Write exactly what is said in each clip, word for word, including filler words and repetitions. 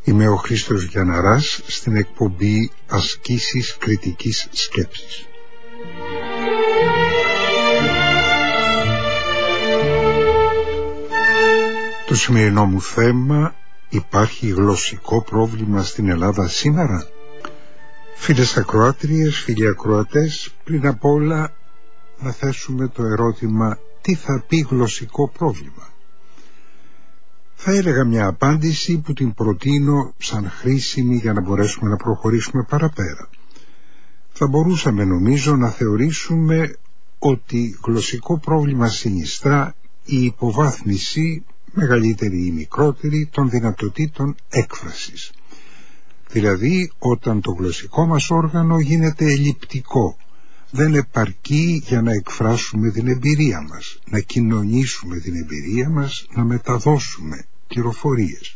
Είμαι ο Χρήστος Γιανναράς στην εκπομπή Ασκήσεις Κριτικής Σκέψης. Το σημερινό μου θέμα: υπάρχει γλωσσικό πρόβλημα στην Ελλάδα σήμερα? Φίλες ακροάτριες, φίλοι ακροατές, πριν απ' όλα να θέσουμε το ερώτημα: τι θα πει γλωσσικό πρόβλημα? Θα έλεγα μια απάντηση που την προτείνω σαν χρήσιμη για να μπορέσουμε να προχωρήσουμε παραπέρα. Θα μπορούσαμε νομίζω να θεωρήσουμε ότι γλωσσικό πρόβλημα συνιστά η υποβάθμιση, μεγαλύτερη ή μικρότερη, των δυνατοτήτων έκφρασης. Δηλαδή όταν το γλωσσικό μας όργανο γίνεται ελλειπτικό, δεν επαρκεί για να εκφράσουμε την εμπειρία μας, να κοινωνήσουμε την εμπειρία μας, να μεταδώσουμε πληροφορίες.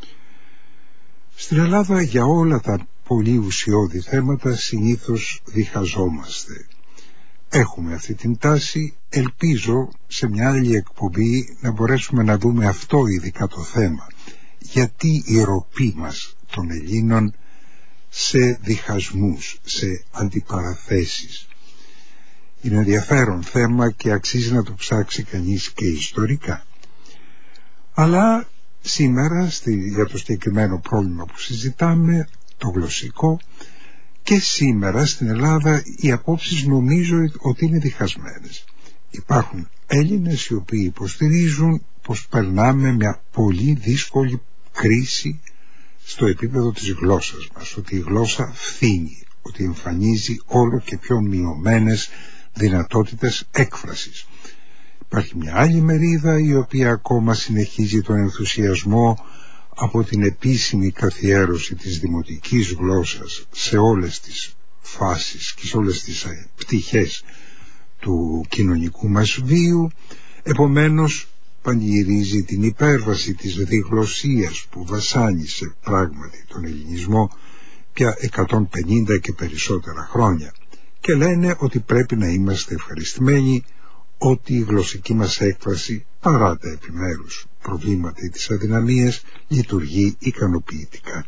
Στην Ελλάδα για όλα τα πολύ ουσιώδη θέματα συνήθως διχαζόμαστε. Έχουμε αυτή την τάση, ελπίζω σε μια άλλη εκπομπή να μπορέσουμε να δούμε αυτό ειδικά το θέμα. Γιατί η ροπή μας των Ελλήνων σε διχασμούς, σε αντιπαραθέσεις. Είναι ενδιαφέρον θέμα και αξίζει να το ψάξει κανείς και ιστορικά. Αλλά σήμερα στη, για το συγκεκριμένο πρόβλημα που συζητάμε, το γλωσσικό, και σήμερα στην Ελλάδα οι απόψεις νομίζω ότι είναι διχασμένες. Υπάρχουν Έλληνες οι οποίοι υποστηρίζουν πως περνάμε μια πολύ δύσκολη κρίση στο επίπεδο της γλώσσας μας, ότι η γλώσσα φθήνει, ότι εμφανίζει όλο και πιο μειωμένες δυνατότητες έκφρασης. Υπάρχει μια άλλη μερίδα η οποία ακόμα συνεχίζει τον ενθουσιασμό από την επίσημη καθιέρωση της δημοτικής γλώσσας σε όλες τις φάσεις και σε όλες τις πτυχές του κοινωνικού μας βίου. Επομένως πανηγυρίζει την υπέρβαση της διγλωσσίας που βασάνισε πράγματι τον ελληνισμό πια εκατόν πενήντα και περισσότερα χρόνια, και λένε ότι πρέπει να είμαστε ευχαριστημένοι ότι η γλωσσική μας έκφραση, παρά τα επιμέρους προβλήματα ή τις αδυναμίες, λειτουργεί ικανοποιητικά.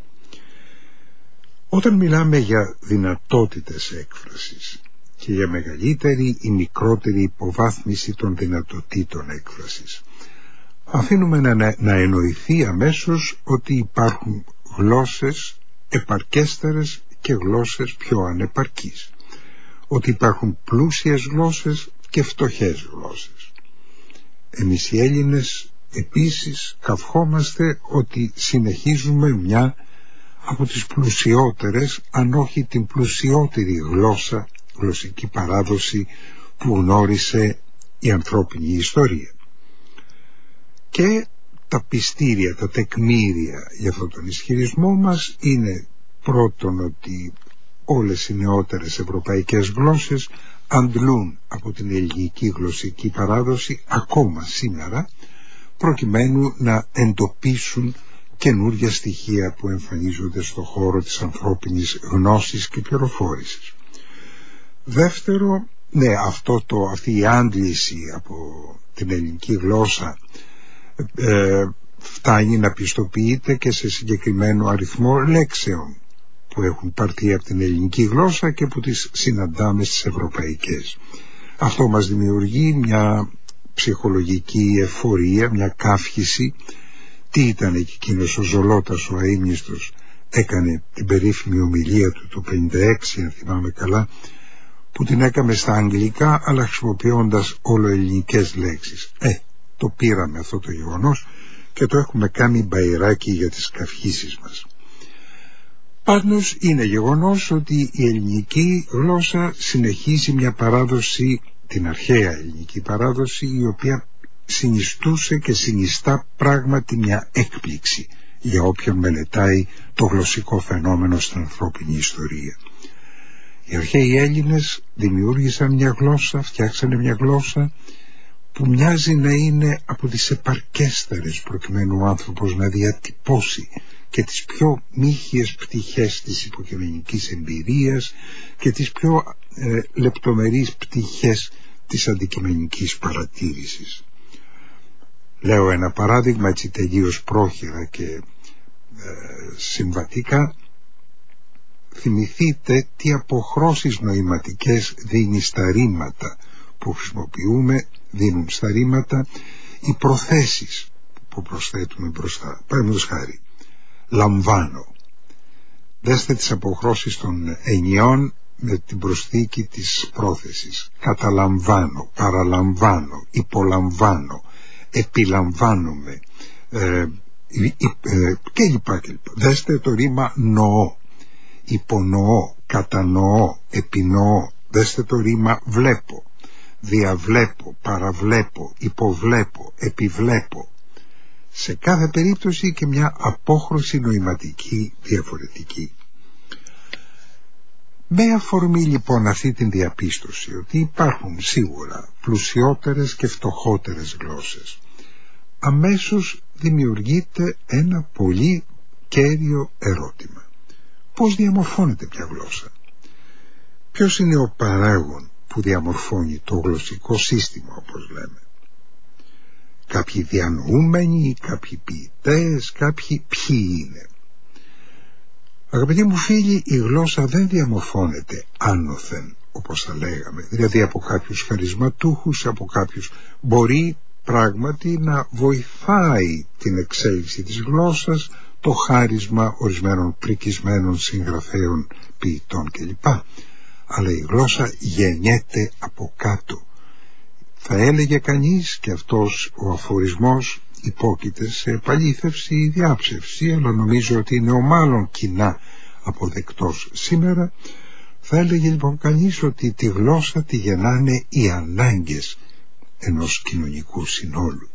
Όταν μιλάμε για δυνατότητες έκφρασης και για μεγαλύτερη ή μικρότερη υποβάθμιση των δυνατοτήτων έκφρασης, αφήνουμε να, να εννοηθεί αμέσως ότι υπάρχουν γλώσσες επαρκέστερες και γλώσσες πιο ανεπαρκείς, ότι υπάρχουν πλούσιες γλώσσες και φτωχές γλώσσες. Εμείς οι Έλληνες επίσης καυχόμαστε ότι συνεχίζουμε μια από τις πλουσιότερες, αν όχι την πλουσιότερη γλώσσα, γλωσσική παράδοση που γνώρισε η ανθρώπινη ιστορία. Και τα πιστήρια, τα τεκμήρια για αυτόν τον ισχυρισμό μας είναι πρώτον ότι όλες οι νεότερες ευρωπαϊκές γλώσσες αντλούν από την ελληνική γλωσσική παράδοση ακόμα σήμερα, προκειμένου να εντοπίσουν καινούργια στοιχεία που εμφανίζονται στο χώρο της ανθρώπινης γνώσης και πληροφόρησης. Δεύτερο, ναι, αυτό το, αυτή η άντληση από την ελληνική γλώσσα ε, φτάνει να πιστοποιείται και σε συγκεκριμένο αριθμό λέξεων που έχουν πάρθει από την ελληνική γλώσσα και που τις συναντάμε στις ευρωπαϊκές. Αυτό μας δημιουργεί μια ψυχολογική εφορία, μια καύχηση. Τι ήταν εκεί εκείνος ο Ζολώτας, ο αείμνηστος, έκανε την περίφημη ομιλία του το πενήντα έξι, αν θυμάμαι καλά, που την έκαμε στα αγγλικά αλλά χρησιμοποιώντας όλο ελληνικές λέξεις. Ε, το πήραμε αυτό το γεγονός και το έχουμε κάνει μπαϊράκι για τις καυχήσεις μας. Πάντως είναι γεγονός ότι η ελληνική γλώσσα συνεχίζει μια παράδοση, την αρχαία ελληνική παράδοση, η οποία συνιστούσε και συνιστά πράγματι μια έκπληξη για όποιον μελετάει το γλωσσικό φαινόμενο στην ανθρώπινη ιστορία. Οι αρχαίοι Έλληνες δημιούργησαν μια γλώσσα, φτιάξανε μια γλώσσα που μοιάζει να είναι από τις επαρκέστερες προκειμένου ο άνθρωπος να διατυπώσει και τις πιο μύχιες πτυχές της υποκειμενικής εμπειρίας και τις πιο ε, λεπτομερείς πτυχές της αντικειμενικής παρατήρησης. Λέω ένα παράδειγμα έτσι τελείως πρόχειρα και ε, συμβατικά. Θυμηθείτε τι αποχρώσεις νοηματικές δίνει στα ρήματα που χρησιμοποιούμε, δίνουν στα ρήματα οι προθέσεις που προσθέτουμε μπροστά. Παραδείγματος χάρη, λαμβάνω. Δέστε τις αποχρώσεις των ενιών με την προσθήκη της πρόθεσης. Καταλαμβάνω, παραλαμβάνω, υπολαμβάνω, επιλαμβάνομαι ε, ε, ε, και λοιπά και λοιπά. Δέστε το ρήμα νοώ. Υπονοώ, κατανοώ, επινοώ. Δέστε το ρήμα βλέπω. Διαβλέπω, παραβλέπω, υποβλέπω, επιβλέπω. Σε κάθε περίπτωση και μια απόχρωση νοηματική διαφορετική. Με αφορμή λοιπόν αυτή την διαπίστωση ότι υπάρχουν σίγουρα πλουσιότερες και φτωχότερες γλώσσες, αμέσως δημιουργείται ένα πολύ κέριο ερώτημα. Πώς διαμορφώνεται μια γλώσσα? Ποιος είναι ο παράγων που διαμορφώνει το γλωσσικό σύστημα, όπως λέμε? Κάποιοι διανοούμενοι, κάποιοι ποιητές, κάποιοι ποιοι είναι? Αγαπητοί μου φίλοι, η γλώσσα δεν διαμορφώνεται άνωθεν, όπως θα λέγαμε, δηλαδή από κάποιους χαρισματούχους, από κάποιους. Μπορεί πράγματι να βοηθάει την εξέλιξη της γλώσσας το χάρισμα ορισμένων πρικισμένων συγγραφέων, ποιητών κλπ. Αλλά η γλώσσα γεννιέται από κάτω. Θα έλεγε κανείς, και αυτός ο αφορισμός υπόκειται σε επαλήθευση ή διάψευση, αλλά νομίζω ότι είναι ο μάλλον κοινά αποδεκτός σήμερα, θα έλεγε λοιπόν κανείς ότι τη γλώσσα τη γεννάνε οι ανάγκες ενός κοινωνικού συνόλου.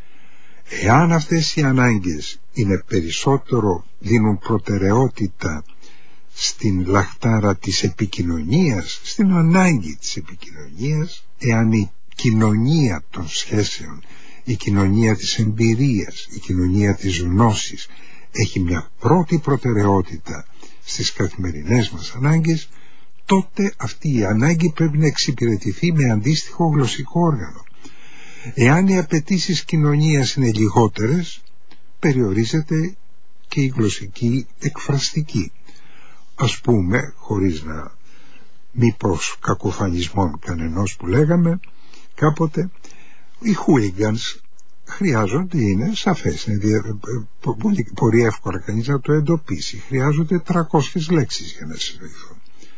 Εάν αυτές οι ανάγκες είναι περισσότερο, δίνουν προτεραιότητα στην λαχτάρα της επικοινωνίας, στην ανάγκη της επικοινωνίας, εάν η κοινωνία των σχέσεων, η κοινωνία της εμπειρίας, η κοινωνία της γνώσης έχει μια πρώτη προτεραιότητα στις καθημερινές μας ανάγκες, τότε αυτή η ανάγκη πρέπει να εξυπηρετηθεί με αντίστοιχο γλωσσικό όργανο. Εάν οι απαιτήσεις κοινωνίας είναι λιγότερες, περιορίζεται και η γλωσσική εκφραστική. Ας πούμε, χωρίς να μήπως κακοφανισμών κανενός που λέγαμε κάποτε, οι hooligans χρειάζονται, είναι σαφές, είναι πολύ, πολύ εύκολα κανείς να το εντοπίσει, χρειάζονται τριακόσιες λέξεις για να συνοηθούν.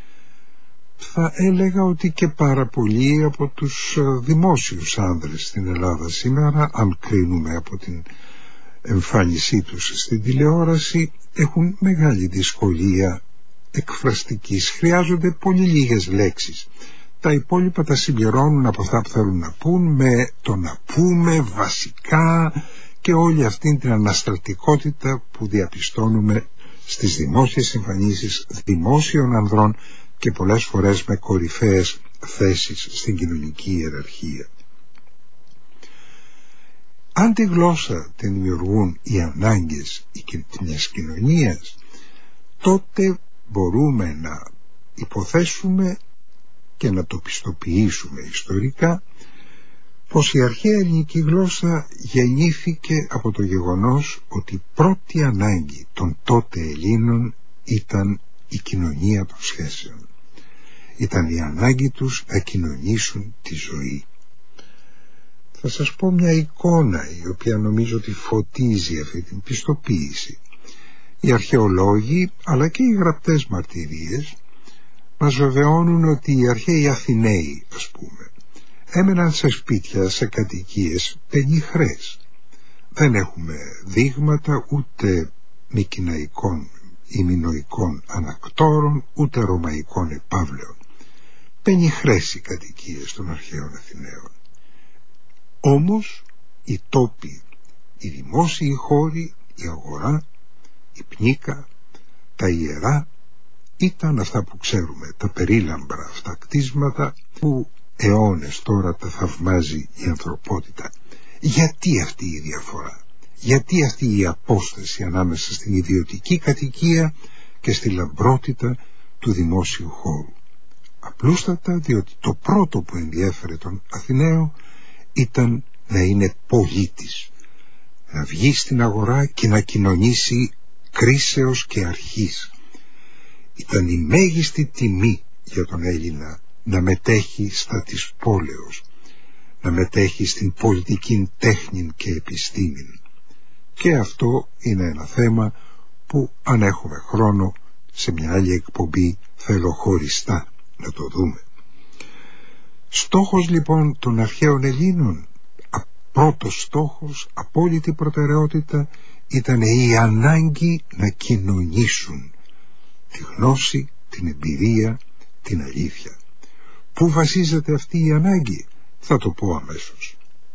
Θα έλεγα ότι και πάρα πολλοί από τους δημόσιους άνδρες στην Ελλάδα σήμερα, αν κρίνουμε από την εμφάνισή τους στην τηλεόραση, έχουν μεγάλη δυσκολία εκφραστικής, χρειάζονται πολύ λίγες λέξεις. Τα υπόλοιπα τα συμπληρώνουν από αυτά που θέλουν να πούν με το να πούμε βασικά και όλη αυτή την αναστρατικότητα που διαπιστώνουμε στις δημόσιες εμφανίσεις δημόσιων ανδρών και πολλές φορές με κορυφαίες θέσεις στην κοινωνική ιεραρχία. Αν τη γλώσσα την δημιουργούν οι ανάγκες μιας κοινωνίας, τότε μπορούμε να υποθέσουμε και να το πιστοποιήσουμε ιστορικά πως η αρχαία ελληνική γλώσσα γεννήθηκε από το γεγονός ότι η πρώτη ανάγκη των τότε Ελλήνων ήταν η κοινωνία των σχέσεων. Ήταν η ανάγκη τους να κοινωνήσουν τη ζωή. Θα σας πω μια εικόνα η οποία νομίζω ότι φωτίζει αυτή την πιστοποίηση. Οι αρχαιολόγοι αλλά και οι γραπτές μαρτυρίες μας βεβαιώνουν ότι οι αρχαίοι Αθηναίοι, ας πούμε, έμεναν σε σπίτια, σε κατοικίες πενιχρές. Δεν έχουμε δείγματα ούτε μικηναϊκών ή μινοϊκών ανακτόρων, ούτε ρωμαϊκών επαύλεων. Πενιχρές οι κατοικίες των αρχαίων Αθηναίων. Όμως οι τόποι, οι δημόσιοι χώροι, η αγορά, η πνίκα, τα ιερά, ήταν αυτά που ξέρουμε, τα περίλαμπρα αυτά κτίσματα που αιώνες τώρα τα θαυμάζει η ανθρωπότητα. Γιατί αυτή η διαφορά? Γιατί αυτή η απόσταση ανάμεσα στην ιδιωτική κατοικία και στη λαμπρότητα του δημόσιου χώρου? Απλούστατα διότι το πρώτο που ενδιέφερε τον Αθηναίο ήταν να είναι πολίτης, να βγει στην αγορά και να κοινωνήσει κρίσεως και αρχής. Ήταν η μέγιστη τιμή για τον Έλληνα να μετέχει στα της πόλεως, να μετέχει στην πολιτική τέχνη και επιστήμη. Και αυτό είναι ένα θέμα που, αν έχουμε χρόνο, σε μια άλλη εκπομπή θέλω χωριστά να το δούμε. Στόχος λοιπόν των αρχαίων Ελλήνων, πρώτος στόχος, απόλυτη προτεραιότητα, ήταν η ανάγκη να κοινωνήσουν τη γνώση, την εμπειρία, την αλήθεια. Πού βασίζεται αυτή η ανάγκη? Θα το πω αμέσως.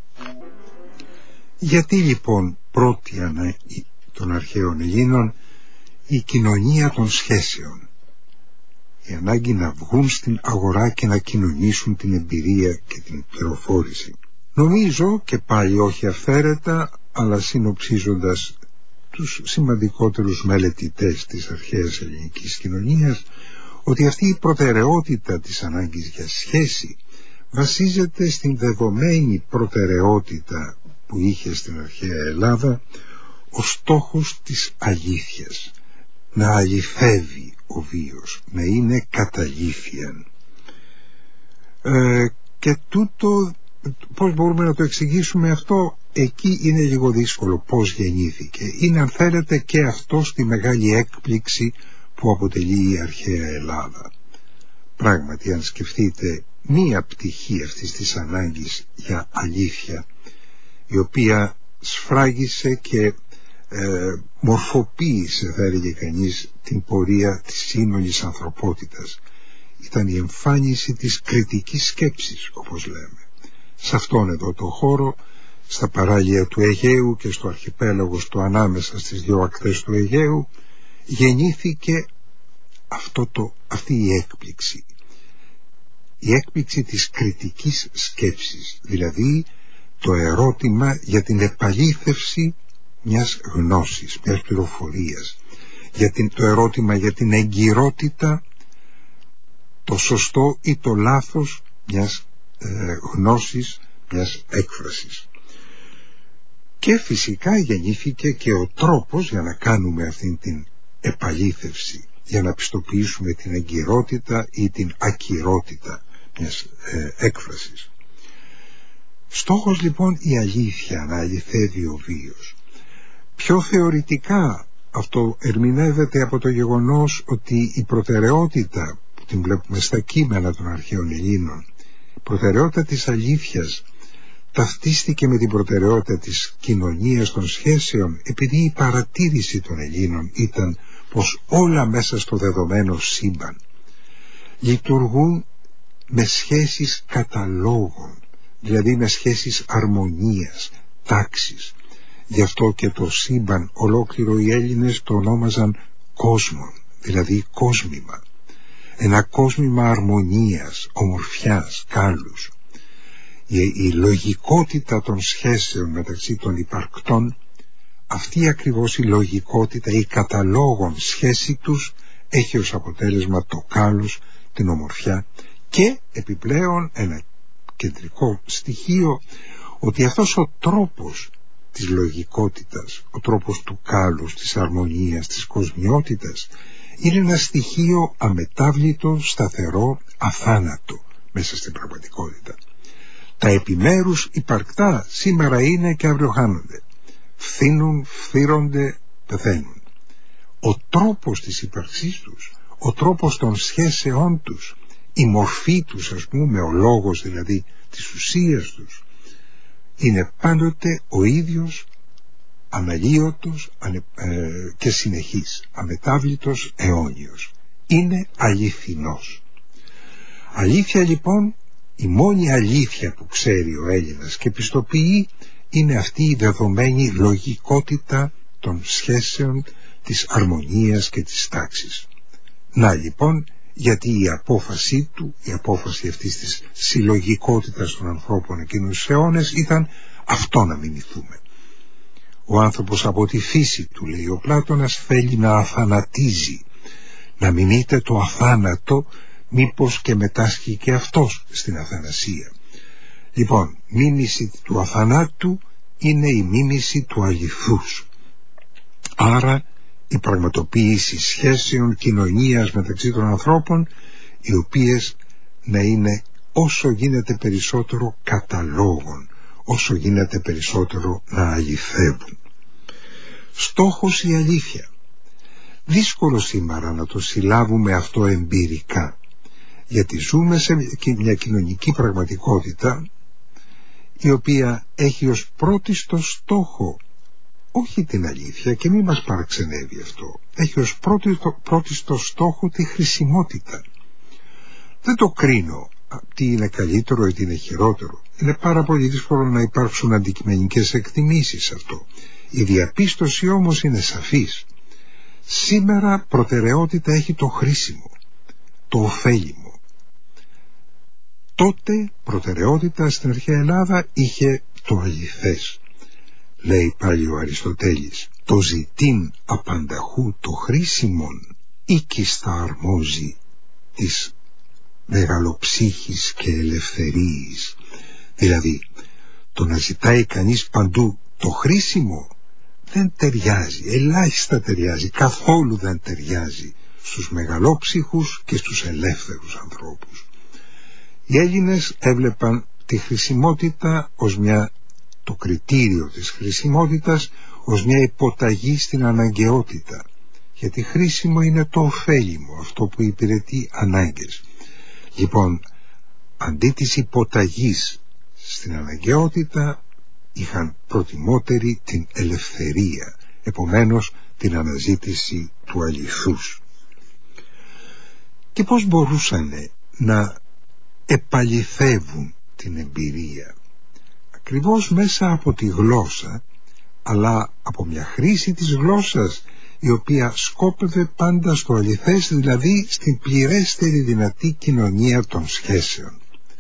Γιατί λοιπόν πρώτη ανάγκη των αρχαίων Ελλήνων η κοινωνία των σχέσεων, η ανάγκη να βγουν στην αγορά και να κοινωνήσουν την εμπειρία και την πληροφόρηση? Νομίζω, και πάλι όχι αυθαίρετα, αλλά συνοψίζοντας τους σημαντικότερους μελετητές της αρχαίας ελληνικής κοινωνίας, ότι αυτή η προτεραιότητα της ανάγκης για σχέση βασίζεται στην δεδομένη προτεραιότητα που είχε στην αρχαία Ελλάδα ο στόχος της αλήθειας, να αληθεύει ο βίος, να είναι καταλήθειαν. Ε, και τούτο, πώς μπορούμε να το εξηγήσουμε αυτό? Εκεί είναι λίγο δύσκολο πώς γεννήθηκε. Είναι, αν θέλετε, και αυτό στη μεγάλη έκπληξη που αποτελεί η αρχαία Ελλάδα. Πράγματι, αν σκεφτείτε μία πτυχή αυτής της ανάγκης για αλήθεια, η οποία σφράγισε και ε, μορφοποίησε, θα έλεγε κανείς, την πορεία της σύνολης ανθρωπότητας, ήταν η εμφάνιση της κριτικής σκέψης, όπως λέμε. Σε αυτόν εδώ το χώρο, στα παράλια του Αιγαίου και στο αρχιπέλαγο στο ανάμεσα στις δύο ακτές του Αιγαίου, γεννήθηκε αυτό το, αυτή η έκπληξη. Η έκπληξη της κριτικής σκέψης, δηλαδή το ερώτημα για την επαλήθευση μιας γνώσης, μιας πληροφορίας, για την, το ερώτημα για την εγκυρότητα, το σωστό ή το λάθος μιας ε, γνώσης, μιας έκφρασης. Και φυσικά γεννήθηκε και ο τρόπος για να κάνουμε αυτήν την επαλήθευση, για να πιστοποιήσουμε την εγκυρότητα ή την ακυρότητα μιας ε, έκφρασης. Στόχος λοιπόν η αλήθεια, να αληθεύει ο βίος. Πιο θεωρητικά αυτό ερμηνεύεται από το γεγονός ότι η προτεραιότητα που την βλέπουμε στα κείμενα των αρχαίων Ελλήνων, η προτεραιότητα της αλήθειας ταυτίστηκε με την προτεραιότητα της κοινωνίας των σχέσεων, επειδή η παρατήρηση των Ελλήνων ήταν πως όλα μέσα στο δεδομένο σύμπαν λειτουργούν με σχέσεις καταλόγων, δηλαδή με σχέσεις αρμονίας, τάξης. Γι' αυτό και το σύμπαν ολόκληρο οι Έλληνες το ονόμαζαν κόσμον, δηλαδή κόσμημα. Ένα κόσμημα αρμονίας, ομορφιάς, κάλους. Η, η λογικότητα των σχέσεων μεταξύ των υπαρκτών, αυτή ακριβώς η λογικότητα, η καταλόγων σχέση τους, έχει ως αποτέλεσμα το κάλος, την ομορφιά και επιπλέον ένα κεντρικό στοιχείο, ότι αυτός ο τρόπος της λογικότητας, ο τρόπος του κάλους, της αρμονίας, της κοσμιότητας, είναι ένα στοιχείο αμετάβλητο, σταθερό, αθάνατο μέσα στην πραγματικότητα. Τα επιμέρους υπαρκτά σήμερα είναι και αύριο χάνονται. Φθήνουν, φθύρονται, πεθαίνουν. Ο τρόπος της ύπαρξής τους, ο τρόπος των σχέσεών τους, η μορφή τους, ας πούμε, ο λόγος δηλαδή της ουσίας τους, είναι πάντοτε ο ίδιος, αναλύωτος ανε, ε, και συνεχής, αμετάβλητος, αιώνιος. Είναι αληθινός. Αλήθεια λοιπόν, η μόνη αλήθεια που ξέρει ο Έλληνας και πιστοποιεί, είναι αυτή η δεδομένη λογικότητα των σχέσεων, της αρμονίας και της τάξης. Να λοιπόν, γιατί η απόφασή του, η απόφαση αυτής της συλλογικότητας των ανθρώπων εκείνους τους αιώνες ήταν αυτό να μιμηθούμε. Ο άνθρωπος από τη φύση του, λέει ο Πλάτωνας, θέλει να αθανατίζει, να μιμείται το αθάνατο, μήπως και μετάσχει και αυτός στην αθανασία. Λοιπόν, μίμηση του αθανάτου είναι η μίμηση του αληθούς. Άρα η πραγματοποίηση σχέσεων κοινωνίας μεταξύ των ανθρώπων, οι οποίες να είναι όσο γίνεται περισσότερο καταλόγων, όσο γίνεται περισσότερο να αληθεύουν. Στόχος η αλήθεια. Δύσκολο σήμερα να το συλλάβουμε αυτό εμπειρικά, γιατί ζούμε σε μια κοινωνική πραγματικότητα η οποία έχει ως πρώτιστο στόχο όχι την αλήθεια, και μην μας παραξενεύει αυτό, έχει ως πρώτιστο, πρώτιστο στόχο τη χρησιμότητα. Δεν το κρίνω τι είναι καλύτερο ή τι είναι χειρότερο. Είναι πάρα πολύ δύσκολο να υπάρξουν αντικειμενικές εκτιμήσεις σε αυτό. Η διαπίστωση όμως είναι σαφής. Σήμερα προτεραιότητα έχει το χρήσιμο, το ωφέλιμο. Τότε προτεραιότητα στην αρχαία Ελλάδα είχε το αληθές. Λέει πάλι ο Αριστοτέλης, το ζητήν απανταχού το χρήσιμον οίκιστα αρμόζει της μεγαλοψύχης και ελευθερίας. Δηλαδή, το να ζητάει κανείς παντού το χρήσιμο δεν ταιριάζει, ελάχιστα ταιριάζει, καθόλου δεν ταιριάζει στους μεγαλόψυχους και στους ελεύθερους ανθρώπους. Οι Έλληνες έβλεπαν τη χρησιμότητα ως μια, το κριτήριο της χρησιμότητας ως μια υποταγή στην αναγκαιότητα, γιατί χρήσιμο είναι το ωφέλιμο, αυτό που υπηρετεί ανάγκες. Λοιπόν, αντί της υποταγής στην αναγκαιότητα, είχαν προτιμότερη την ελευθερία, επομένως την αναζήτηση του αληθούς. Και πώς μπορούσαν να επαληθεύουν την εμπειρία? Ακριβώς μέσα από τη γλώσσα, αλλά από μια χρήση της γλώσσας η οποία σκόπευε πάντα στο αληθές, δηλαδή στην πληρέστερη δυνατή κοινωνία των σχέσεων.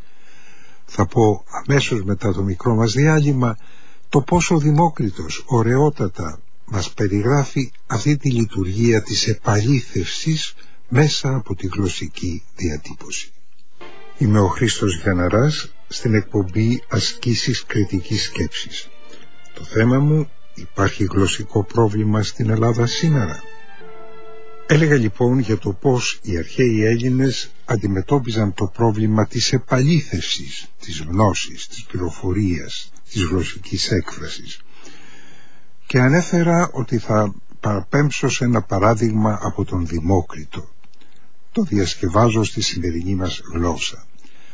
Θα πω αμέσως μετά το μικρό μας διάλειμμα το πόσο ο Δημόκριτος ωραιότατα μας περιγράφει αυτή τη λειτουργία της επαλήθευσης μέσα από τη γλωσσική διατύπωση. Είμαι ο Χρήστος Γιανναράς στην εκπομπή Ασκήσεις Κριτικής Σκέψης. Το θέμα μου: υπάρχει γλωσσικό πρόβλημα στην Ελλάδα σήμερα? Έλεγα λοιπόν για το πώς οι αρχαίοι Έλληνες αντιμετώπιζαν το πρόβλημα της επαλήθευσης, της γνώσης, της πληροφορίας, της γλωσσικής έκφρασης. Και ανέφερα ότι θα παραπέμψω σε ένα παράδειγμα από τον Δημόκριτο. Το διασκευάζω στη σημερινή μας γλώσσα.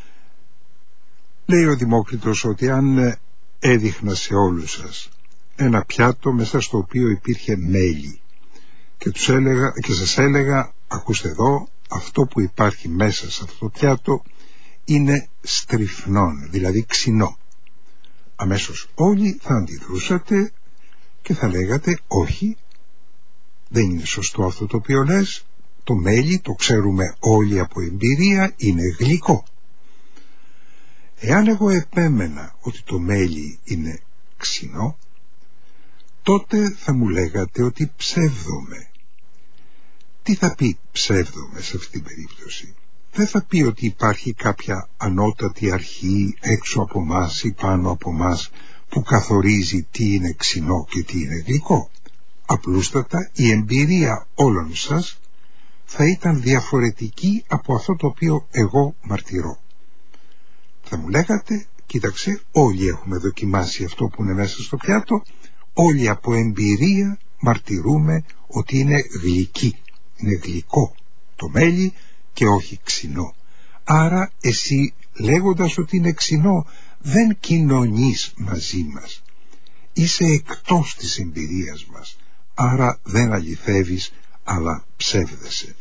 Λέει ο Δημόκριτος ότι αν έδειχνα σε όλους σας ένα πιάτο μέσα στο οποίο υπήρχε μέλι και, τους έλεγα, και σας έλεγα, ακούστε εδώ, αυτό που υπάρχει μέσα σε αυτό το πιάτο είναι στριφνόν, δηλαδή ξινό. Αμέσως όλοι θα αντιδρούσατε και θα λέγατε, όχι, δεν είναι σωστό αυτό το οποίο λες, το μέλι, το ξέρουμε όλοι από εμπειρία, είναι γλυκό. Εάν εγώ επέμενα ότι το μέλι είναι ξινό, τότε θα μου λέγατε ότι ψεύδομαι. Τι θα πει ψεύδομαι σε αυτή την περίπτωση? Δεν θα πει ότι υπάρχει κάποια ανώτατη αρχή έξω από μας ή πάνω από μας που καθορίζει τι είναι ξινό και τι είναι γλυκό. Απλούστατα η εμπειρία όλων σας θα ήταν διαφορετική από αυτό το οποίο εγώ μαρτυρώ. Θα μου λέγατε, κοίταξε, όλοι έχουμε δοκιμάσει αυτό που είναι μέσα στο πιάτο, όλοι από εμπειρία μαρτυρούμε ότι είναι γλυκή, είναι γλυκό το μέλι και όχι ξινό. Άρα εσύ, λέγοντας ότι είναι ξινό, δεν κοινωνείς μαζί μας. Είσαι εκτός της εμπειρίας μας, άρα δεν αληθεύεις, αλλά ψεύδεσαι.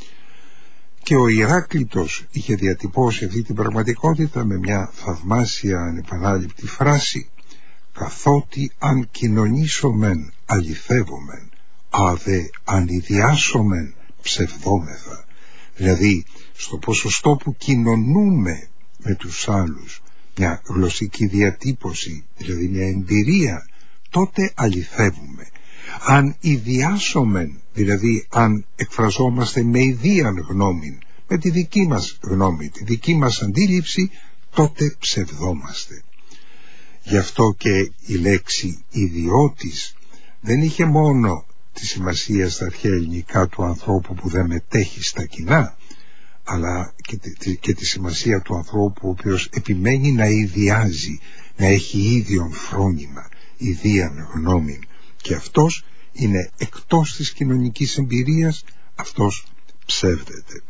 Και ο Ηράκλειτος είχε διατυπώσει αυτή την πραγματικότητα με μια θαυμάσια ανεπανάληπτη φράση: καθότι αν κοινωνήσομεν αληθεύομεν, αδε αν ιδιάσομεν ψευδόμεθα. Δηλαδή στο ποσοστό που κοινωνούμε με τους άλλους, μια γλωσσική διατύπωση, δηλαδή μια εμπειρία, τότε αληθεύουμε. Αν ιδιάσομεν, δηλαδή αν εκφραζόμαστε με ιδίαν γνώμη, με τη δική μας γνώμη, τη δική μας αντίληψη, τότε ψευδόμαστε. Γι' αυτό και η λέξη ιδιώτης δεν είχε μόνο τη σημασία στα αρχαία ελληνικά του ανθρώπου που δεν μετέχει στα κοινά, αλλά και τη, και τη σημασία του ανθρώπου ο οποίος επιμένει να ιδιάζει, να έχει ίδιον φρόνημα, ιδίαν γνώμη, και αυτός είναι εκτός της κοινωνικής εμπειρίας, αυτός ψεύδεται.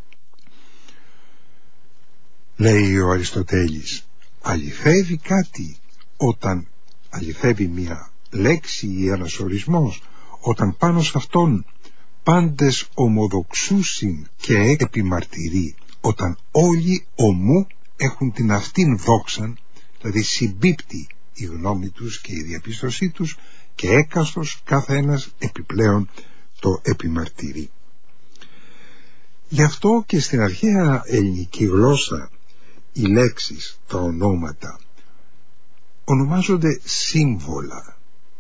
Λέει ο Αριστοτέλης, αληθεύει κάτι όταν αληθεύει μια λέξη ή ένας ορισμός, όταν πάνω σε αυτόν πάντες ομοδοξούσιν και επιμαρτυρεί, όταν όλοι ομού έχουν την αυτήν δόξαν, δηλαδή συμπίπτει η γνώμη τους και η διαπίστωσή τους και έκαστος κάθε ένας επιπλέον το επιμαρτυρεί. Γι' αυτό και στην αρχαία ελληνική γλώσσα οι λέξεις, τα ονόματα ονομάζονται σύμβολα.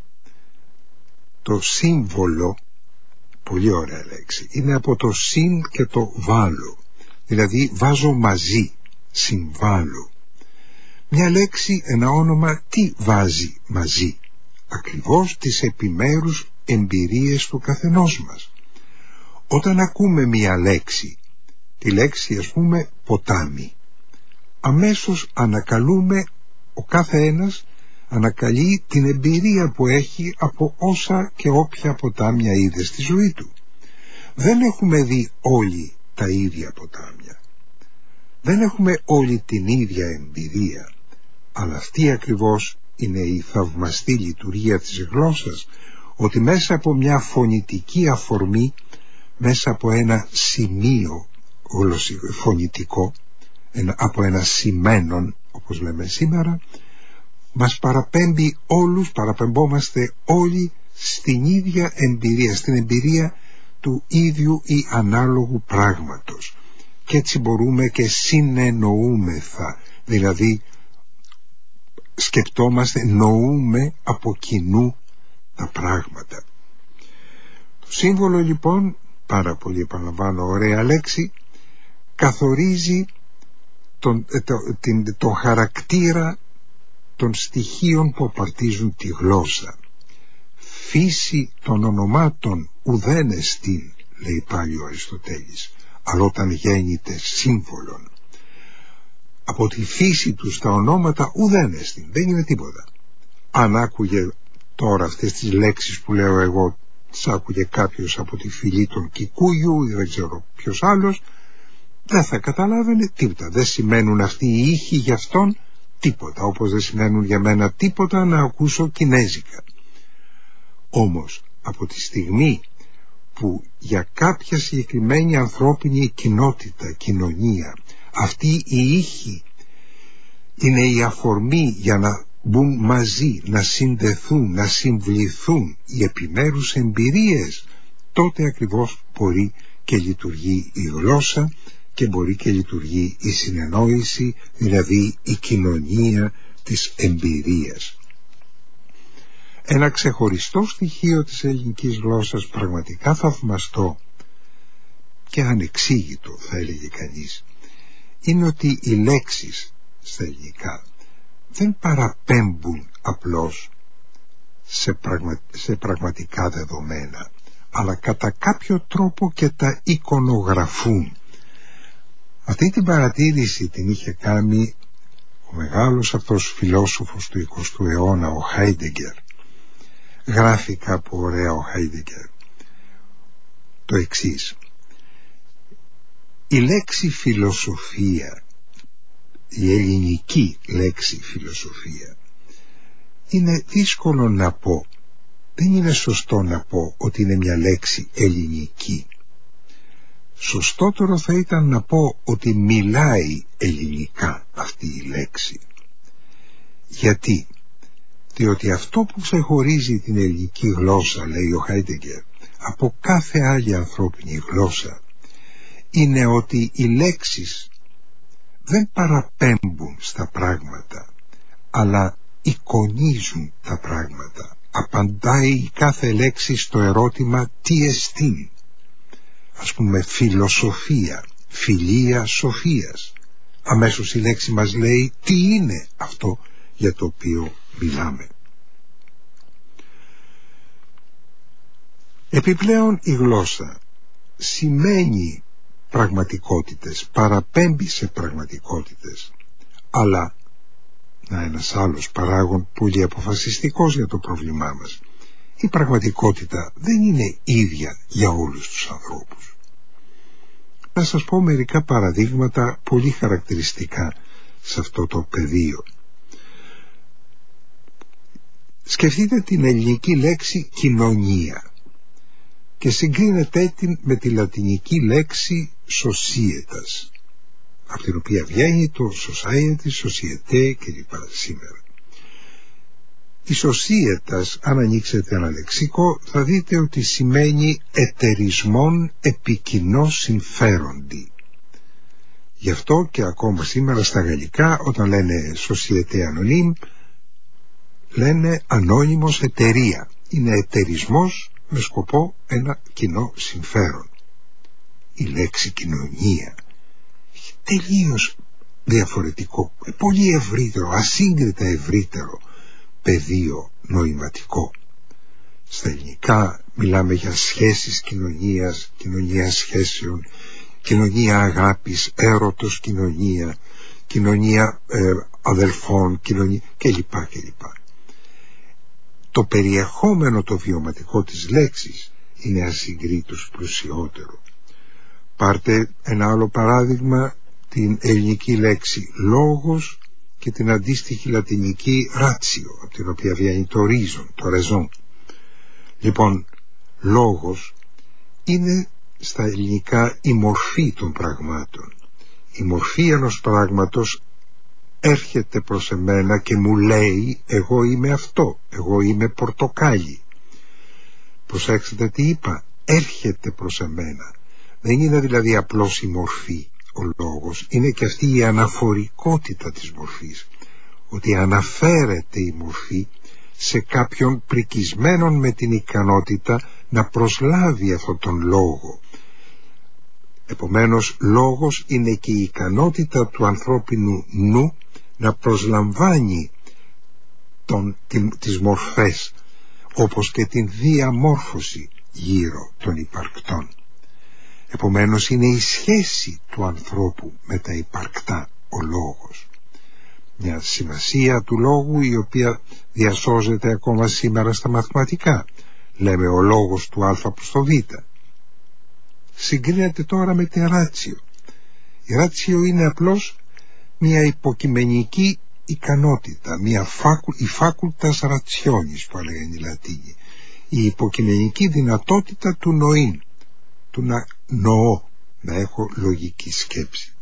Το σύμβολο, πολύ ωραία λέξη, είναι από το συν και το βάλω, δηλαδή βάζω μαζί, συμβάλλω. Μια λέξη, ένα όνομα, τι βάζει μαζί? Ακριβώς τις επιμέρους εμπειρίες του καθενός μας. Όταν ακούμε μια λέξη, τη λέξη ας πούμε ποτάμι, αμέσως ανακαλούμε, ο κάθε ένας ανακαλεί την εμπειρία που έχει από όσα και όποια ποτάμια είδε στη ζωή του. Δεν έχουμε δει όλοι τα ίδια ποτάμια, δεν έχουμε όλη την ίδια εμπειρία, αλλά αυτή ακριβώς είναι η θαυμαστή λειτουργία της γλώσσας, ότι μέσα από μια φωνητική αφορμή, μέσα από ένα σημείο φωνητικό, ένα, από ένα σημαίνον, όπως λέμε σήμερα, μας παραπέμπει όλους, παραπεμπόμαστε όλοι στην ίδια εμπειρία, στην εμπειρία του ίδιου ή ανάλογου πράγματος. Και έτσι μπορούμε και συνεννοούμεθα, δηλαδή σκεπτόμαστε, νοούμε από κοινού τα πράγματα. Το σύμβολο λοιπόν, πάρα πολύ επαναλαμβάνω ωραία λέξη, καθορίζει τον, το, την, τον χαρακτήρα των στοιχείων που απαρτίζουν τη γλώσσα. Φύση των ονομάτων ουδέν εστίν, λέει πάλι ο Αριστοτέλης, αλλά όταν γέννηται σύμβολον. Από τη φύση τους τα ονόματα ουδέν εστίν, δεν είναι τίποτα. Αν άκουγε τώρα αυτές τις λέξεις που λέω εγώ, τις άκουγε κάποιος από τη φυλή των Κικούγιου ή δεν ξέρω ποιος άλλος, δεν θα καταλάβαινε τίποτα. Δεν σημαίνουν αυτοί οι ήχοι για αυτόν τίποτα, όπως δεν σημαίνουν για μένα τίποτα να ακούσω κινέζικα. Όμως από τη στιγμή που για κάποια συγκεκριμένη ανθρώπινη κοινότητα, κοινωνία, αυτοί οι ήχοι είναι η αφορμή για να μπουν μαζί, να συνδεθούν, να συμβληθούν οι επιμέρους εμπειρίες, τότε ακριβώς μπορεί και λειτουργεί η γλώσσα και μπορεί και λειτουργεί η συνεννόηση, δηλαδή η κοινωνία της εμπειρίας. Ένα ξεχωριστό στοιχείο της ελληνικής γλώσσας, πραγματικά θαυμαστό και ανεξήγητο θα έλεγε κανείς, είναι ότι οι λέξεις στα ελληνικά δεν παραπέμπουν απλώς σε, πραγμα... σε πραγματικά δεδομένα, αλλά κατά κάποιο τρόπο και τα εικονογραφούν. Αυτή την παρατήρηση την είχε κάνει ο μεγάλος αυτός φιλόσοφος του εικοστού αιώνα, ο Χάιντεγκερ. Γράφει κάπου ωραία ο Χάιντεγκερ το εξής: η λέξη φιλοσοφία, η ελληνική λέξη φιλοσοφία, είναι δύσκολο να πω, δεν είναι σωστό να πω ότι είναι μια λέξη ελληνική. Σωστότερο θα ήταν να πω ότι μιλάει ελληνικά αυτή η λέξη. Γιατί? Διότι αυτό που ξεχωρίζει την ελληνική γλώσσα, λέει ο Χάιντεγκερ, από κάθε άλλη ανθρώπινη γλώσσα, είναι ότι οι λέξεις δεν παραπέμπουν στα πράγματα, αλλά εικονίζουν τα πράγματα. Απαντάει κάθε λέξη στο ερώτημα τι εστίν. Ας πούμε φιλοσοφία, φιλία σοφίας. Αμέσως η λέξη μας λέει τι είναι αυτό για το οποίο μιλάμε. Επιπλέον η γλώσσα σημαίνει πραγματικότητες, παραπέμπει σε πραγματικότητες, αλλά να ένας άλλος παράγων πολύ αποφασιστικός για το πρόβλημά μας. Η πραγματικότητα δεν είναι ίδια για όλους τους ανθρώπους. Να σας πω μερικά παραδείγματα πολύ χαρακτηριστικά σε αυτό το πεδίο. Σκεφτείτε την ελληνική λέξη κοινωνία και συγκρίνετε την με τη λατινική λέξη societas, από την οποία βγαίνει το society, société κλπ. Σήμερα. Η societas, αν ανοίξετε ένα λεξικό, θα δείτε ότι σημαίνει ετερισμόν επικοινό συμφέροντι. Γι' αυτό και ακόμα σήμερα στα γαλλικά, όταν λένε société anonyme, λένε ανώνυμος εταιρεία. Είναι ετερισμός με σκοπό ένα κοινό συμφέρον. Η λέξη κοινωνία έχει τελείως διαφορετικό, πολύ ευρύτερο, ασύγκριτα ευρύτερο πεδίο νοηματικό. Στα ελληνικά μιλάμε για σχέσεις κοινωνίας, κοινωνία σχέσεων, κοινωνία αγάπης, έρωτος κοινωνία, κοινωνία ε, αδελφών, κοινωνία κλπ. κλπ. Το περιεχόμενο το βιωματικό της λέξης είναι ασυγκρίτως πλουσιότερο. Πάρτε ένα άλλο παράδειγμα, την ελληνική λέξη λόγος και την αντίστοιχη λατινική ratio, από την οποία βγαίνει το reason, το raison. Λοιπόν, λόγος είναι στα ελληνικά η μορφή των πραγμάτων. Η μορφή ενός πράγματος έρχεται προς εμένα και μου λέει εγώ είμαι αυτό, εγώ είμαι πορτοκάλι. Προσέξτε τι είπα, έρχεται προς εμένα. Δεν είναι δηλαδή απλώς η μορφή ο λόγος, είναι και αυτή η αναφορικότητα της μορφής, ότι αναφέρεται η μορφή σε κάποιον πρικισμένον με την ικανότητα να προσλάβει αυτόν τον λόγο. Επομένως, λόγος είναι και η ικανότητα του ανθρώπινου νου να προσλαμβάνει τον, την, τις μορφές, όπως και την διαμόρφωση γύρω των υπαρκτών. Επομένως είναι η σχέση του ανθρώπου με τα υπαρκτά ο λόγος. Μια σημασία του λόγου η οποία διασώζεται ακόμα σήμερα στα μαθηματικά. Λέμε ο λόγος του α προς το β. Συγκρίνεται τώρα με την ράτσιο. Η ράτσιο είναι απλώς μια υποκειμενική ικανότητα, μια φάκου, η facultas rationis που έλεγαν οι Λατίνοι, η υποκειμενική δυνατότητα του νοήν, του να νοώ, να έχω λογική σκέψη.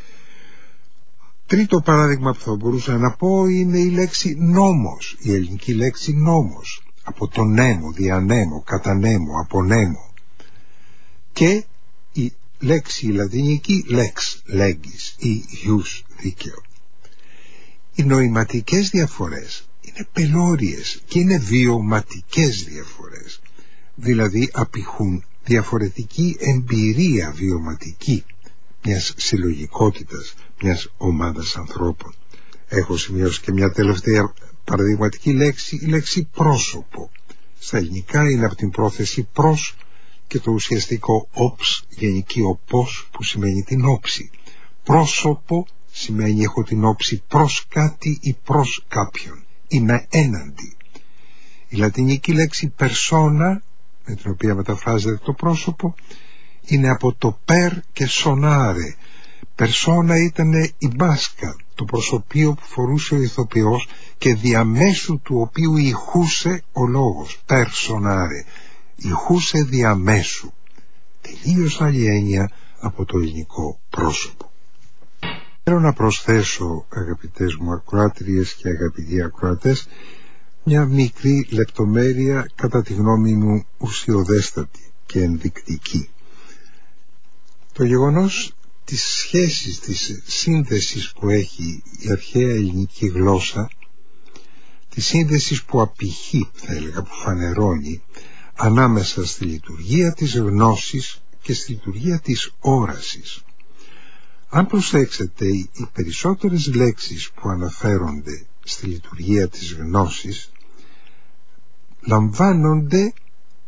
Τρίτο παράδειγμα που θα μπορούσα να πω είναι η λέξη νόμος, η ελληνική λέξη νόμος, από το νέμο, διανέμο, κατανέμο, απονέμο, και η λέξη η λατινική lex, legis ή ius, δίκαιο. Οι νοηματικές διαφορές είναι πελώριες και είναι βιωματικές διαφορές, δηλαδή απηχούν διαφορετική εμπειρία βιωματική μιας συλλογικότητας, μιας ομάδας ανθρώπων. Έχω σημειώσει και μια τελευταία παραδειγματική λέξη, η λέξη πρόσωπο. Στα ελληνικά είναι από την πρόθεση προς και το ουσιαστικό όψ, γενική οπός, που σημαίνει την όψη. Πρόσωπο σημαίνει έχω την όψη προς κάτι ή προς κάποιον. Είμαι έναντι. Η λατινική λέξη persona, με την οποία μεταφράζεται το πρόσωπο, είναι από το per και sonare. Persona ήταν η μάσκα, το προσωπείο που φορούσε ο ηθοποιός και διαμέσου του οποίου ηχούσε ο λόγος. Personare. Ηχούσε διαμέσου. Τελείως άλλη έννοια από το ελληνικό πρόσωπο. Θέλω να προσθέσω, αγαπητές μου ακροάτριες και αγαπητοί ακροατές, μια μικρή λεπτομέρεια, κατά τη γνώμη μου ουσιοδέστατη και ενδεικτική. Το γεγονός της σχέσης, της σύνδεσης που έχει η αρχαία ελληνική γλώσσα, της σύνδεσης που απηχεί, θα έλεγα, που φανερώνει ανάμεσα στη λειτουργία της γνώσης και στη λειτουργία της όρασης. Αν προσέξετε, οι περισσότερες λέξεις που αναφέρονται στη λειτουργία της γνώσης λαμβάνονται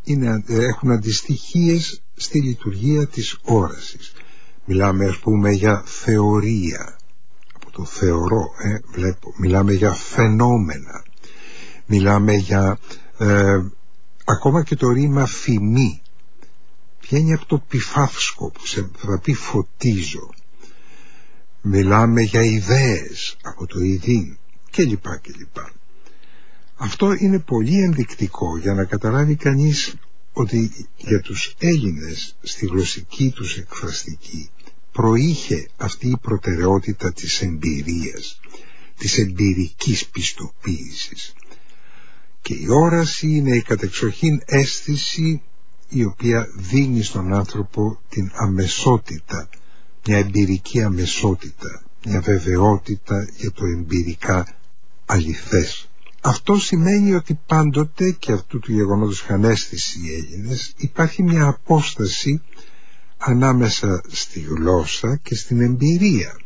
είναι, έχουν αντιστοιχίες στη λειτουργία της όρασης. Μιλάμε ας πούμε για θεωρία, από το θεωρώ, ε, βλέπω. Μιλάμε για φαινόμενα. Μιλάμε για ε, ακόμα και το ρήμα φημή. Βγαίνει από το πιφάυσκο που σε, θα πει φωτίζω. Μιλάμε για ιδέες από το ιδίν και λοιπά και λοιπά. Αυτό είναι πολύ ενδεικτικό για να καταλάβει κανείς ότι για τους Έλληνες στη γλωσσική τους εκφραστική προείχε αυτή η προτεραιότητα της εμπειρίας, της εμπειρικής πιστοποίησης. Και η όραση είναι η κατεξοχήν αίσθηση η οποία δίνει στον άνθρωπο την αμεσότητα, μια εμπειρική αμεσότητα, μια βεβαιότητα για το εμπειρικά αληθές. Αυτό σημαίνει ότι πάντοτε, και αυτού του γεγονότος είχαν αίσθηση οι Έλληνες, υπάρχει μια απόσταση ανάμεσα στη γλώσσα και στην εμπειρία.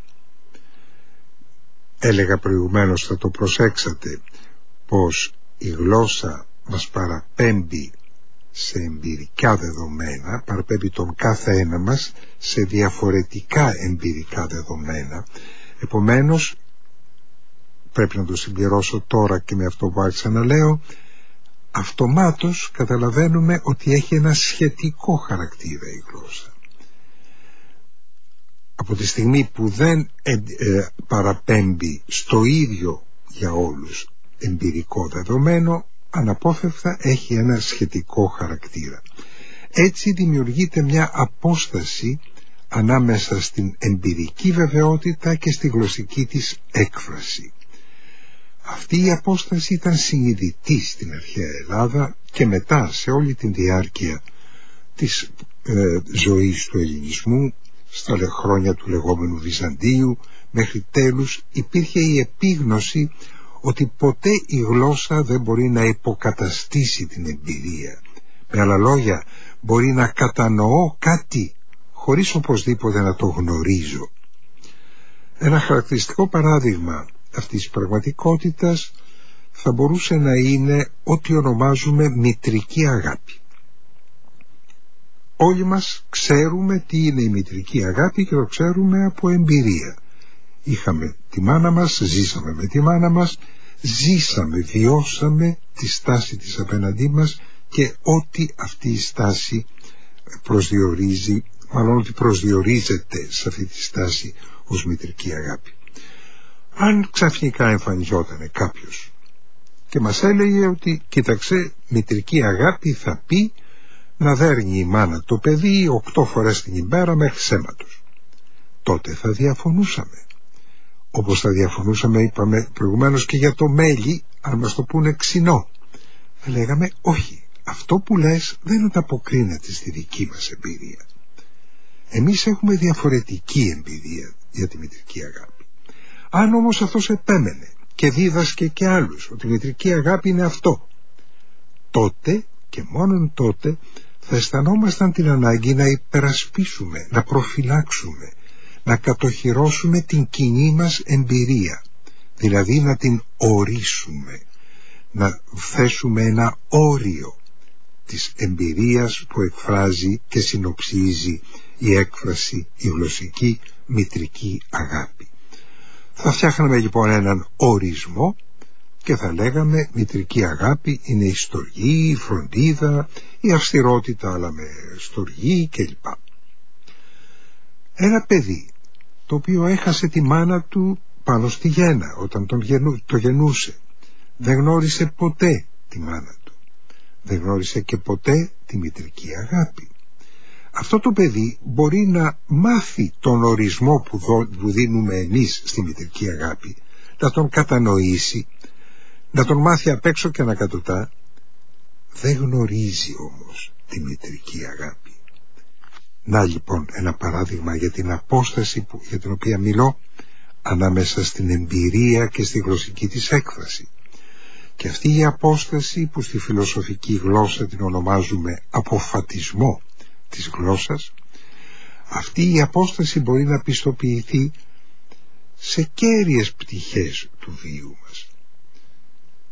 Έλεγα προηγουμένως, θα το προσέξατε, πως η γλώσσα μας παραπέμπει σε εμπειρικά δεδομένα, παραπέμπει τον κάθε ένα μας σε διαφορετικά εμπειρικά δεδομένα. Επομένως, πρέπει να το συμπληρώσω τώρα και με αυτό που άρχισα να λέω, αυτομάτως καταλαβαίνουμε ότι έχει ένα σχετικό χαρακτήρα η γλώσσα. Από τη στιγμή που δεν ε, ε, παραπέμπει στο ίδιο για όλους εμπειρικό δεδομένο, αναπόφευκτα έχει ένα σχετικό χαρακτήρα. Έτσι δημιουργείται μια απόσταση ανάμεσα στην εμπειρική βεβαιότητα και στη γλωσσική της έκφραση. Αυτή η απόσταση ήταν συνειδητή στην αρχαία Ελλάδα και μετά σε όλη την διάρκεια της ε, ζωής του ελληνισμού, στα χρόνια του λεγόμενου Βυζαντίου μέχρι τέλους, υπήρχε η επίγνωση ότι ποτέ η γλώσσα δεν μπορεί να υποκαταστήσει την εμπειρία. Με άλλα λόγια, μπορεί να κατανοώ κάτι χωρίς οπωσδήποτε να το γνωρίζω. Ένα χαρακτηριστικό παράδειγμα αυτής της πραγματικότητας θα μπορούσε να είναι ό,τι ονομάζουμε μητρική αγάπη. Όλοι μας ξέρουμε τι είναι η μητρική αγάπη και το ξέρουμε από εμπειρία. Είχαμε τη μάνα μας, ζήσαμε με τη μάνα μας, ζήσαμε, βιώσαμε τη στάση της απέναντί μας και ό,τι αυτή η στάση προσδιορίζει, μάλλον ότι προσδιορίζεται σε αυτή τη στάση ως μητρική αγάπη. Αν ξαφνικά εμφανιζόταν κάποιος και μας έλεγε ότι κοίταξε, μητρική αγάπη θα πει να δέρνει η μάνα το παιδί οκτώ φορές την ημέρα μέχρι σέματος, τότε θα διαφωνούσαμε. Όπως θα διαφωνούσαμε, είπαμε προηγουμένως, και για το μέλι, αν μας το πούνε ξινό. Θα λέγαμε όχι, αυτό που λες δεν ανταποκρίνεται στη δική μας εμπειρία. Εμείς έχουμε διαφορετική εμπειρία για τη μητρική αγάπη. Αν όμως αυτός επέμενε και δίδασκε και άλλους ότι η μητρική αγάπη είναι αυτό, τότε και μόνον τότε θα αισθανόμασταν την ανάγκη να υπερασπίσουμε, να προφυλάξουμε, να κατοχυρώσουμε την κοινή μας εμπειρία, δηλαδή να την ορίσουμε, να θέσουμε ένα όριο της εμπειρίας που εκφράζει και συνοψίζει η έκφραση, η γλωσσική μητρική αγάπη. Θα φτιάχναμε λοιπόν έναν ορισμό και θα λέγαμε μητρική αγάπη είναι η στοργή, η φροντίδα, η αυστηρότητα αλλά με στοργή κλπ. Ένα παιδί το οποίο έχασε τη μάνα του πάνω στη γέννα όταν τον γεννού, το γεννούσε, δεν γνώρισε ποτέ τη μάνα του, δεν γνώρισε και ποτέ τη μητρική αγάπη. Αυτό το παιδί μπορεί να μάθει τον ορισμό που, δω, που δίνουμε εμείς στη μητρική αγάπη, να τον κατανοήσει, να τον μάθει απ' έξω και ανακατοτά, δεν γνωρίζει όμως τη μητρική αγάπη. Να λοιπόν ένα παράδειγμα για την απόσταση που, για την οποία μιλώ, ανάμεσα στην εμπειρία και στη γλωσσική της έκφραση. Και αυτή η απόσταση που στη φιλοσοφική γλώσσα την ονομάζουμε αποφατισμό της γλώσσας, αυτή η απόσταση μπορεί να πιστοποιηθεί σε κέρυες πτυχές του βίου μας.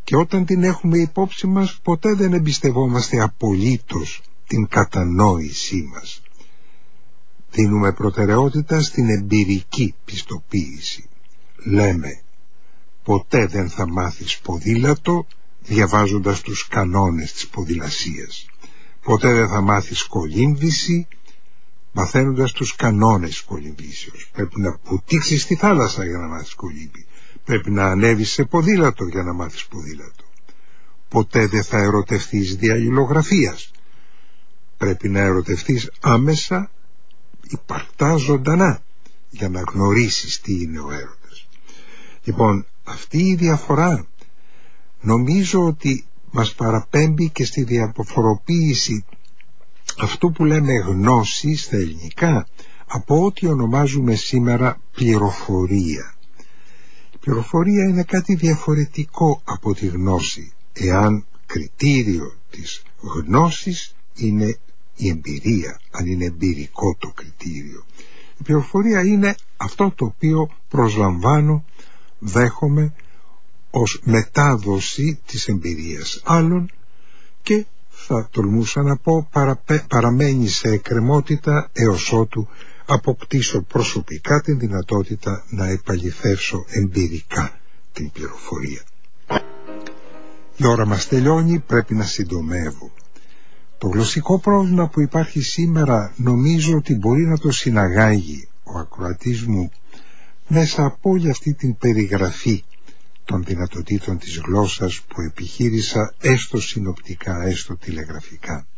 Και όταν την έχουμε υπόψη μας, ποτέ δεν εμπιστευόμαστε απολύτως την κατανόησή μας. Δίνουμε προτεραιότητα στην εμπειρική πιστοποίηση. Λέμε, ποτέ δεν θα μάθεις ποδήλατο διαβάζοντας τους κανόνες της ποδηλασίας. Ποτέ δεν θα μάθεις κολύμβηση μαθαίνοντας τους κανόνες κολυμβήσεως. Πρέπει να πουτήξεις στη θάλασσα για να μάθεις κολύμπη. Πρέπει να ανέβεις σε ποδήλατο για να μάθεις ποδήλατο. Ποτέ δεν θα ερωτευτείς δια αλληλογραφίας. Πρέπει να ερωτευτείς άμεσα, υπαρκτά, ζωντανά, για να γνωρίσεις τι είναι ο έρωτας. Λοιπόν, αυτή η διαφορά νομίζω ότι μας παραπέμπει και στη διαφοροποίηση αυτού που λέμε γνώση στα ελληνικά από ό,τι ονομάζουμε σήμερα πληροφορία. Η πληροφορία είναι κάτι διαφορετικό από τη γνώση, εάν κριτήριο της γνώσης είναι η εμπειρία, αν είναι εμπειρικό το κριτήριο. Η πληροφορία είναι αυτό το οποίο προσλαμβάνω, δέχομαι ως μετάδοση της εμπειρίας άλλων και θα τολμούσα να πω παραπέ, παραμένει σε εκκρεμότητα έως ότου αποκτήσω προσωπικά την δυνατότητα να επαληθεύσω εμπειρικά την πληροφορία. Η ώρα μας τελειώνει, πρέπει να συντομεύω. Το γλωσσικό πρόβλημα που υπάρχει σήμερα νομίζω ότι μπορεί να το συναγάγει ο ακροατής μου μέσα από όλη αυτή την περιγραφή των δυνατοτήτων της γλώσσας που επιχείρησα έστω συνοπτικά, έστω τηλεγραφικά.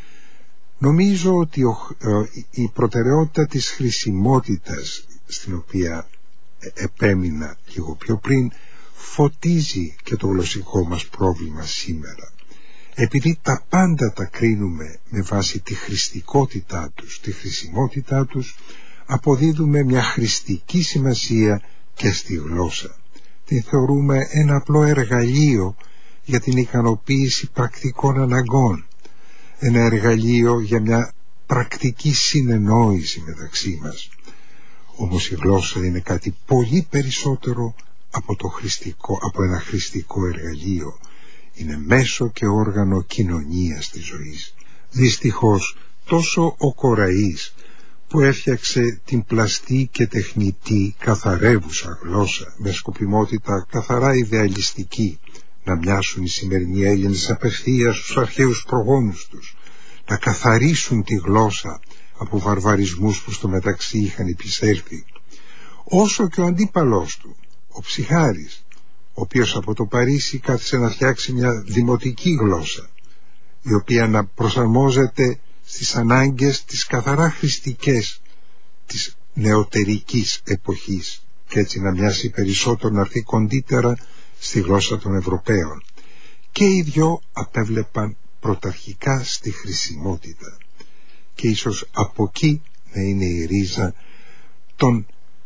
Νομίζω ότι ο, η προτεραιότητα της χρησιμότητας στην οποία επέμεινα λίγο πιο πριν φωτίζει και το γλωσσικό μας πρόβλημα σήμερα. Επειδή τα πάντα τα κρίνουμε με βάση τη χρηστικότητά τους, τη χρησιμότητά τους, αποδίδουμε μια χρηστική σημασία και στη γλώσσα. Την θεωρούμε ένα απλό εργαλείο για την ικανοποίηση πρακτικών αναγκών. Ένα εργαλείο για μια πρακτική συνεννόηση μεταξύ μας. Όμως η γλώσσα είναι κάτι πολύ περισσότερο από, το χρηστικό, από ένα χρηστικό εργαλείο. Είναι μέσο και όργανο κοινωνίας της ζωής. Δυστυχώς τόσο ο Κοραής που έφτιαξε την πλαστή και τεχνητή καθαρεύουσα γλώσσα με σκοπιμότητα καθαρά ιδεαλιστική να μοιάσουν οι σημερινοί Έλληνες απευθείας στους αρχαίους προγόνους τους, να καθαρίσουν τη γλώσσα από βαρβαρισμούς που στο μεταξύ είχαν επισέλθει, όσο και ο αντίπαλός του, ο Ψυχάρης, ο οποίος από το Παρίσι κάθισε να φτιάξει μια δημοτική γλώσσα, η οποία να προσαρμόζεται στις ανάγκες τις καθαρά χρηστικές της νεωτερικής εποχής και έτσι να μοιάσει περισσότερο, να έρθει κοντύτερα στη γλώσσα των Ευρωπαίων. Και οι δυο απέβλεπαν πρωταρχικά στη χρησιμότητα και ίσως από εκεί να είναι η ρίζα των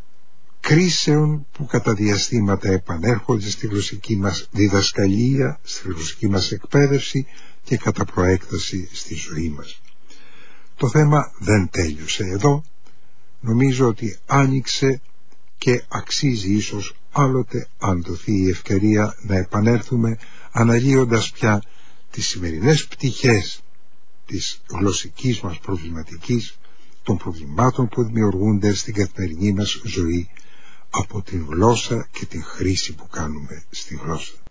κρίσεων που κατά διαστήματα επανέρχονται στη γλωσσική μας διδασκαλία, στη γλωσσική μας εκπαίδευση και κατά προέκταση στη ζωή μας. Το θέμα δεν τέλειωσε εδώ. Νομίζω ότι άνοιξε και αξίζει ίσως άλλοτε, αν δοθεί η ευκαιρία, να επανέλθουμε αναλύοντας πια τις σημερινές πτυχές της γλωσσικής μας προβληματικής, των προβλημάτων που δημιουργούνται στην καθημερινή μας ζωή από την γλώσσα και την χρήση που κάνουμε στη γλώσσα.